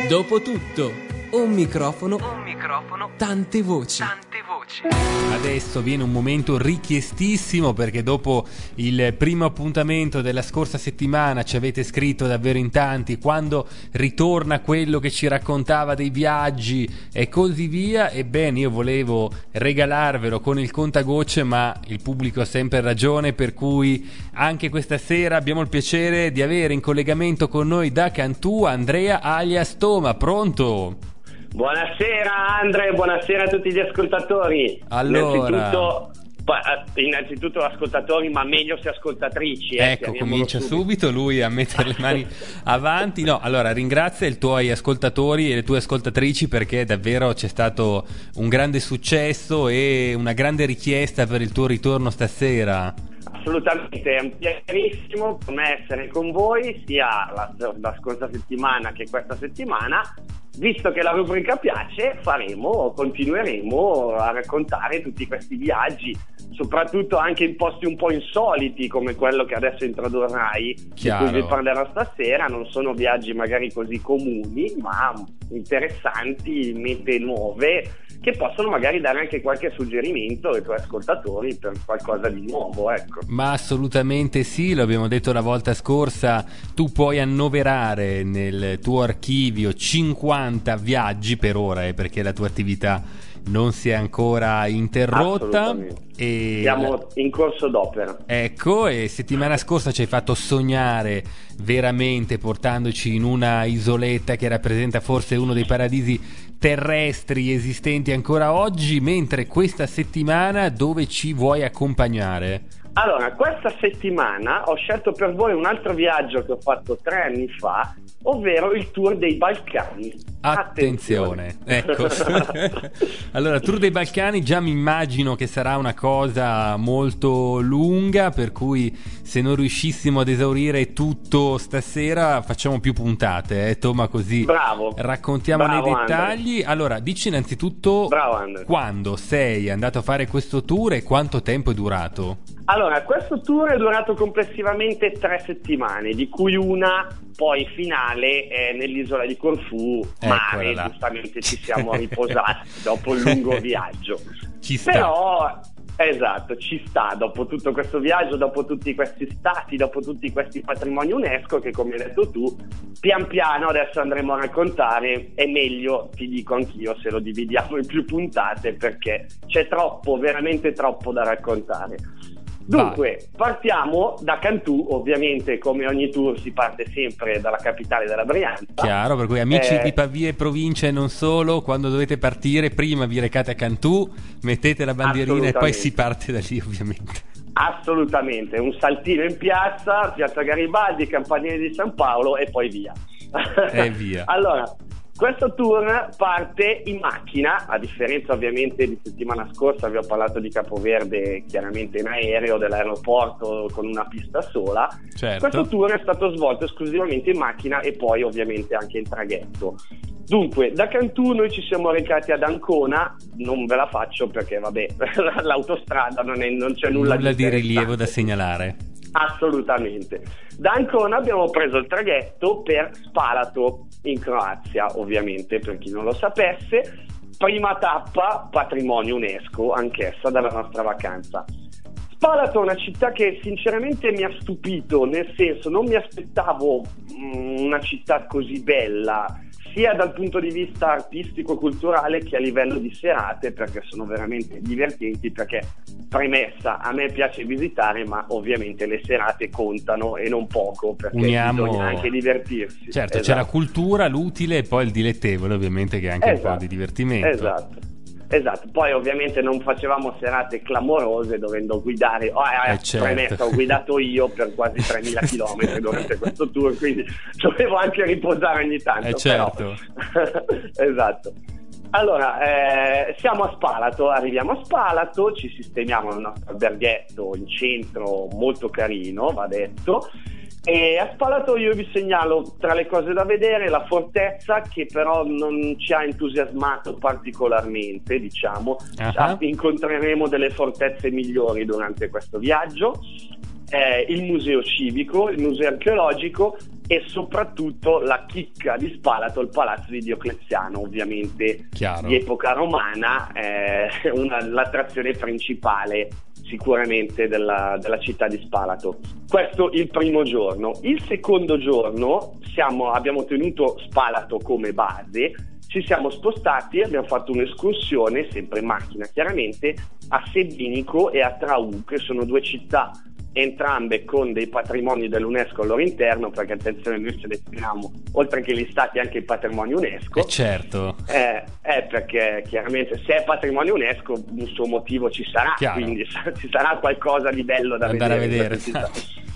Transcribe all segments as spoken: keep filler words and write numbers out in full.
Dopotutto, un microfono, un microfono, tante voci. Tante voci. Adesso viene un momento richiestissimo, perché dopo il primo appuntamento della scorsa settimana ci avete scritto davvero in tanti quando ritorna quello che ci raccontava dei viaggi e così via. Ebbene, io volevo regalarvelo con il contagocce, ma il pubblico ha sempre ragione, per cui anche questa sera abbiamo il piacere di avere in collegamento con noi da Cantù Andrea alias Toma. Pronto? Buonasera Andre, buonasera a tutti gli ascoltatori. Allora, innanzitutto, innanzitutto ascoltatori, ma meglio se ascoltatrici. Eh, ecco, comincia subito. subito lui a mettere le mani avanti. No, allora ringrazia i tuoi ascoltatori e le tue ascoltatrici, perché davvero c'è stato un grande successo e una grande richiesta per il tuo ritorno stasera. Assolutamente, è un piacerissimo per me essere con voi, sia la, la scorsa settimana che questa settimana. Visto che la rubrica piace, faremo, continueremo a raccontare tutti questi viaggi, soprattutto anche in posti un po' insoliti come quello che adesso introdurrai, Chiaro. di cui vi parlerò stasera. Non sono viaggi magari così comuni, ma interessanti, mete nuove, che possono magari dare anche qualche suggerimento ai tuoi ascoltatori per qualcosa di nuovo, ecco. Ma assolutamente sì, lo abbiamo detto la volta scorsa, tu puoi annoverare nel tuo archivio cinquanta viaggi per ora, eh, perché la tua attività non si è ancora interrotta e siamo in corso d'opera. Ecco, e settimana scorsa ci hai fatto sognare veramente, portandoci in una isoletta che rappresenta forse uno dei paradisi terrestri esistenti ancora oggi, mentre questa settimana dove ci vuoi accompagnare? Allora, questa settimana ho scelto per voi un altro viaggio che ho fatto tre anni fa, ovvero il Tour dei Balcani. Attenzione, ecco. Allora, Tour dei Balcani, già mi immagino che sarà una cosa molto lunga, per cui se non riuscissimo ad esaurire tutto stasera facciamo più puntate, eh Toma, così Bravo. raccontiamo Bravo, nei dettagli. Andre. Allora, dici innanzitutto Bravo, quando sei andato a fare questo tour e quanto tempo è durato? Allora, questo tour è durato complessivamente tre settimane, di cui una poi finale è nell'isola di Corfù, mare, là. Giustamente ci siamo riposati dopo il lungo viaggio. Ci sta. Però, esatto, ci sta, dopo tutto questo viaggio, dopo tutti questi stati, dopo tutti questi patrimoni UNESCO che, come hai detto tu, pian piano adesso andremo a raccontare. È meglio, ti dico anch'io, se lo dividiamo in più puntate, perché c'è troppo, veramente troppo da raccontare. Dunque, partiamo da Cantù. Ovviamente, come ogni tour, si parte sempre dalla capitale della Brianza. Chiaro, per cui amici eh, di Pavia e provincia e non solo, quando dovete partire prima vi recate a Cantù, mettete la bandierina e poi si parte da lì, ovviamente. Assolutamente, un saltino in piazza, piazza Garibaldi, Campanile di San Paolo e poi via. E via. Allora, questo tour parte in macchina, a differenza ovviamente di settimana scorsa. Vi ho parlato di Capoverde chiaramente in aereo, dell'aeroporto con una pista sola. Certo. Questo tour è stato svolto esclusivamente in macchina e poi ovviamente anche in traghetto. Dunque, da Cantù noi ci siamo recati ad Ancona. Non ve la faccio perché vabbè, l'autostrada non, è, non c'è nulla, nulla di, di rilievo da segnalare. Assolutamente. Da Ancona abbiamo preso il traghetto per Spalato in Croazia, ovviamente, per chi non lo sapesse. Prima tappa, patrimonio UNESCO anch'essa dalla nostra vacanza. Spalato è una città che sinceramente mi ha stupito, nel senso non mi aspettavo mh, una città così bella, sia dal punto di vista artistico-culturale che a livello di serate, perché sono veramente divertenti. Perché, premessa, a me piace visitare, ma ovviamente le serate contano e non poco, perché Uniamo... bisogna anche divertirsi. Certo, esatto. C'è la cultura, l'utile e poi il dilettevole, ovviamente, che è anche esatto. un po' di divertimento. Esatto. Esatto, poi ovviamente non facevamo serate clamorose dovendo guidare. Oh, eh, eh certo. Premessa, ho guidato io per quasi tremila chilometri durante questo tour, quindi dovevo anche riposare ogni tanto. Eh certo. Però... esatto. Allora, eh, siamo a Spalato, arriviamo a Spalato, ci sistemiamo nel nostro alberghetto in centro, molto carino, va detto. E a Spalato io vi segnalo, tra le cose da vedere, la fortezza, che però non ci ha entusiasmato particolarmente, diciamo. Uh-huh. Incontreremo delle fortezze migliori durante questo viaggio. Eh, il museo civico, il museo archeologico, e soprattutto la chicca di Spalato, il palazzo di Diocleziano, ovviamente Chiaro. di epoca romana, è una, l'attrazione principale sicuramente della, della città di Spalato. Questo il primo giorno. Il secondo giorno siamo, abbiamo tenuto Spalato come base, ci siamo spostati e abbiamo fatto un'escursione, sempre in macchina chiaramente, a Sebinico e a Traù, che sono due città entrambe con dei patrimoni dell'UNESCO al loro interno, perché attenzione, noi selezioniamo oltre che gli stati anche il patrimonio UNESCO. Eh certo. Eh, eh, perché chiaramente se è patrimonio UNESCO un suo motivo ci sarà, Chiaro. quindi ci sarà qualcosa di bello da andare vedere. a vedere.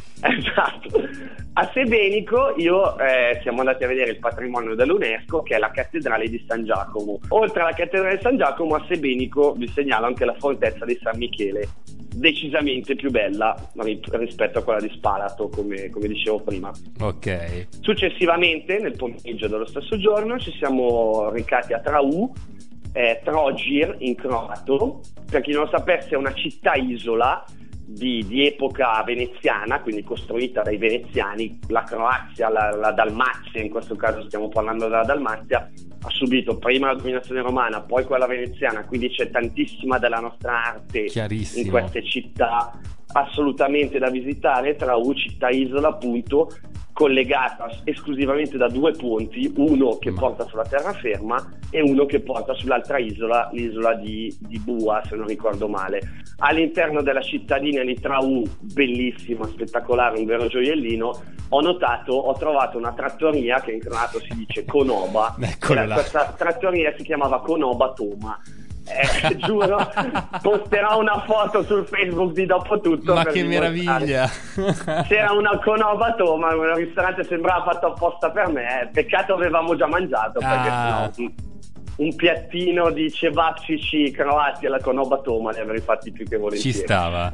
Esatto. A Sebenico io eh, siamo andati a vedere il patrimonio dell'UNESCO, che è la cattedrale di San Giacomo. Oltre alla cattedrale di San Giacomo, a Sebenico vi segnalo anche la fortezza di San Michele, decisamente più bella rispetto a quella di Spalato, come, come dicevo prima. Ok. Successivamente, nel pomeriggio dello stesso giorno, ci siamo recati a Traù, eh, Trogir in croato. Per chi non lo sapesse, è una città isola Di, di epoca veneziana, quindi costruita dai veneziani. La Croazia, la, la Dalmazia, in questo caso stiamo parlando della Dalmazia, ha subito prima la dominazione romana, poi quella veneziana, quindi c'è tantissima della nostra arte in queste città assolutamente da visitare. Traù, città isola appunto, collegata esclusivamente da due ponti, uno che Ma... porta sulla terraferma e uno che porta sull'altra isola, l'isola di, di Bua, se non ricordo male. All'interno della cittadina di Traù, bellissima, spettacolare, un vero gioiellino, ho notato, ho trovato una trattoria che in croato si dice Konoba. Eccola. Questa trattoria si chiamava Konoba Toma. Eh, giuro, posterò una foto sul Facebook di dopo tutto. Ma che meraviglia! C'era una Konoba Toma, un ristorante sembrava fatto apposta per me. Peccato avevamo già mangiato, perché ah. sennò un piattino di cevapcici croati alla Konoba Toma li avrei fatti più che volentieri. Ci stava.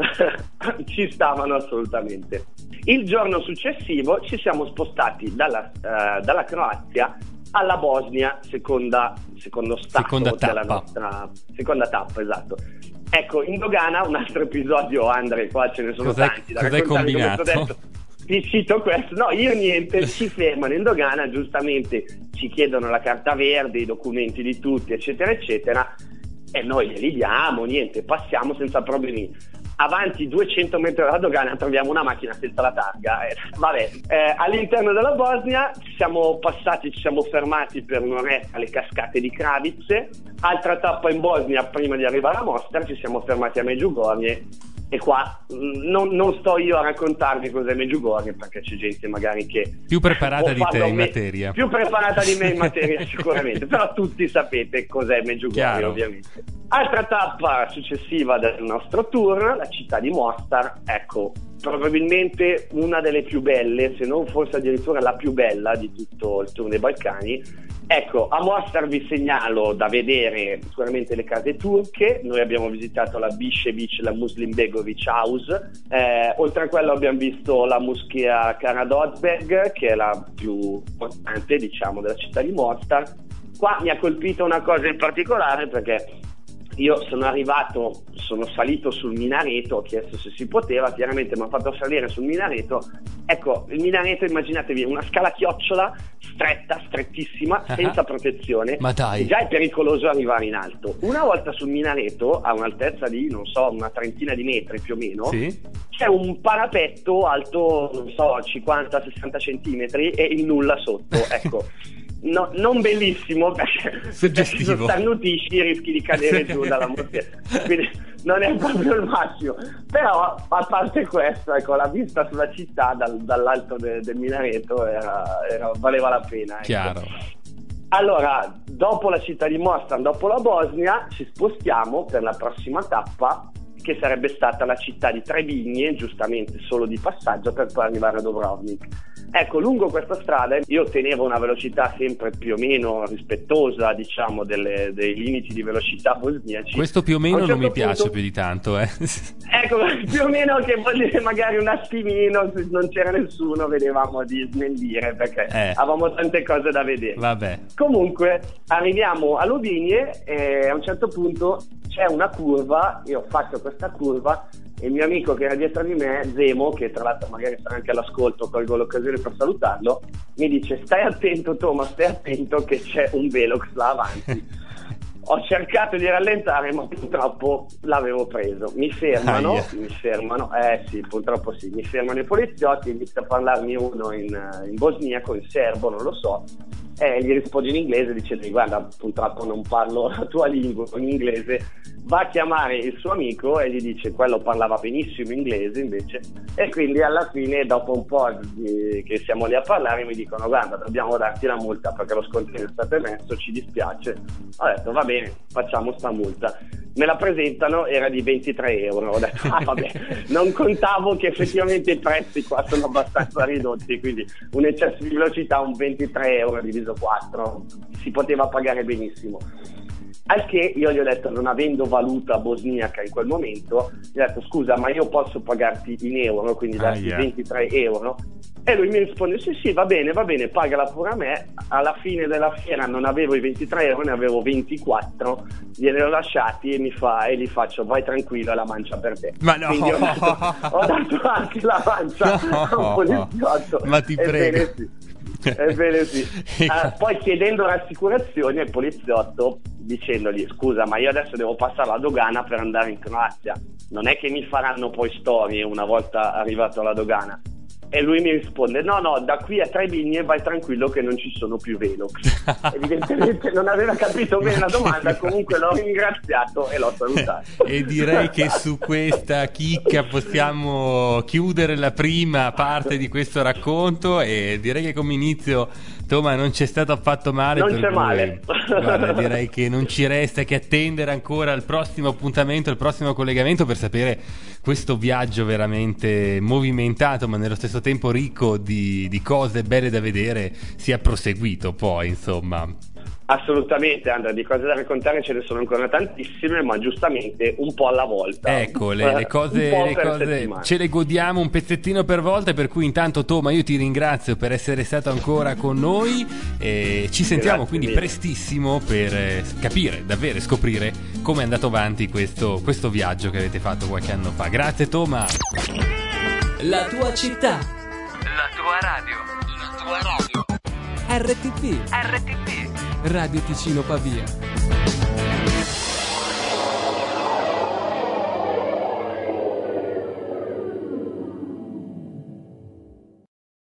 Ci stavano assolutamente. Il giorno successivo ci siamo spostati dalla, uh, dalla Croazia alla Bosnia, seconda, secondo stato seconda della tappa. nostra seconda tappa, esatto. Ecco, in dogana un altro episodio, Andre, qua ce ne sono cos'è, tanti da cos'hai raccontare, combinato? come ti ho detto. Ti cito questo, no, io niente, ci fermano in dogana, giustamente ci chiedono la carta verde, i documenti di tutti, eccetera, eccetera, e noi glieli diamo, niente, passiamo senza problemi. Avanti duecento metri dalla dogana troviamo una macchina senza la targa. Eh, vabbè, eh, all'interno della Bosnia ci siamo passati, ci siamo fermati per un'oretta alle cascate di Kravice. Altra tappa in Bosnia prima di arrivare a Mostar, ci siamo fermati a Međugorje. E qua non, non sto io a raccontarvi cos'è Međugorje, perché c'è gente magari che più preparata di te in me- materia più preparata di me in materia sicuramente, però tutti sapete cos'è Međugorje, ovviamente. Altra tappa successiva del nostro tour, la città di Mostar. Ecco, probabilmente una delle più belle, se non forse addirittura la più bella di tutto il tour dei Balcani. Ecco, a Mostar vi segnalo da vedere sicuramente le case turche. Noi abbiamo visitato la Bišević, la Muslim Begović House, eh, oltre a quello abbiamo visto la moschea Karađorđe, che è la più importante, diciamo, della città di Mostar. Qua mi ha colpito una cosa in particolare, perché io sono arrivato, sono salito sul minareto, ho chiesto se si poteva, chiaramente mi ha fatto salire sul minareto. Ecco, il minareto, immaginatevi una scala a chiocciola, stretta, strettissima, uh-huh. senza protezione. Ma dai. Già è pericoloso arrivare in alto. Una volta sul minareto, a un'altezza di, non so, una trentina di metri più o meno, sì. c'è un parapetto alto, non so, cinquanta sessanta centimetri e il nulla sotto, ecco. No, non bellissimo, perché se ti starnutisci rischi di cadere giù dalla montagna, quindi non è proprio il massimo. Però a parte questo, ecco, la vista sulla città dal, dall'alto de, del minareto era, era, valeva la pena, ecco. Chiaro. Allora, dopo la città di Mostar, dopo la Bosnia, ci spostiamo per la prossima tappa, che sarebbe stata la città di Trebinje, giustamente solo di passaggio, per poi arrivare a Dubrovnik. Ecco, lungo questa strada io tenevo una velocità sempre più o meno rispettosa, diciamo, delle, dei limiti di velocità bosniaci. Questo più o meno certo non mi piace punto, più di tanto, eh. Ecco, più o meno, che vuol dire magari un attimino, se non c'era nessuno vedevamo di snellire, perché eh. avevamo tante cose da vedere. Vabbè. Comunque arriviamo a Lovinje e a un certo punto c'è una curva, io ho fatto questa curva, e il mio amico che era dietro di me, Zemo, che tra l'altro magari sarà anche all'ascolto, colgo l'occasione per salutarlo, mi dice: stai attento Thomas, stai attento che c'è un Velox là avanti. Ho cercato di rallentare, ma purtroppo l'avevo preso. Mi fermano, Aia. mi fermano, eh sì, purtroppo sì, mi fermano i poliziotti, inizia a parlarmi uno in, in bosniaco, in serbo, non lo so, e gli rispondo in inglese dicendo: guarda, purtroppo non parlo la tua lingua, in inglese. Va a chiamare il suo amico e gli dice, quello parlava benissimo inglese invece, e quindi alla fine, dopo un po' di, che siamo lì a parlare, mi dicono: guarda, dobbiamo darti la multa perché lo scontrino è stato emesso, ci dispiace. Ho detto: va bene, facciamo sta multa. Me la presentano, era di ventitré euro. Ho detto: ah vabbè, non contavo che effettivamente i prezzi qua sono abbastanza ridotti, quindi un eccesso di velocità, un ventitré euro diviso quattro, si poteva pagare benissimo. Al che io gli ho detto, non avendo valuta bosniaca in quel momento, gli ho detto: scusa, ma io posso pagarti in euro, quindi darti Ah, yeah. ventitré euro? E lui mi risponde: sì sì, va bene, va bene, pagala pure a me. Alla fine della fiera non avevo i ventitré euro, ne avevo ventiquattro, glieli ho lasciati e mi fa, e gli faccio: vai tranquillo, la mancia per te. Ma no! Quindi ho dato, ho dato anche la mancia No. a un poliziotto. Ma ti prego. Ebbene sì. Ebbene sì. Uh, poi chiedendo rassicurazioni al poliziotto, dicendogli: scusa, ma io adesso devo passare la dogana per andare in Croazia, non è che mi faranno poi storie una volta arrivato alla dogana. E lui mi risponde: no no, da qui a Trevigne vai tranquillo che non ci sono più Velox. Evidentemente non aveva capito bene la domanda, comunque l'ho ringraziato e l'ho salutato. E direi che su questa chicca possiamo chiudere la prima parte di questo racconto, e direi che come inizio, Toma, non c'è stato affatto male. Non per c'è cui, male. Guarda, direi che non ci resta che attendere ancora il prossimo appuntamento, il prossimo collegamento, per sapere questo viaggio veramente movimentato ma nello stesso tempo ricco di, di cose belle da vedere sia proseguito poi, insomma. Assolutamente, Andrea, di cose da raccontare ce ne sono ancora tantissime, ma giustamente un po' alla volta. Ecco, le, le cose, le cose ce le godiamo un pezzettino per volta, per cui intanto Toma, io ti ringrazio per essere stato ancora con noi, e ci sentiamo Grazie quindi mille. prestissimo per eh, capire, davvero scoprire come è andato avanti questo, questo viaggio che avete fatto qualche anno fa. Grazie Toma. La tua città. La tua radio. La tua radio. R T P. R T P. Radio Ticino Pavia.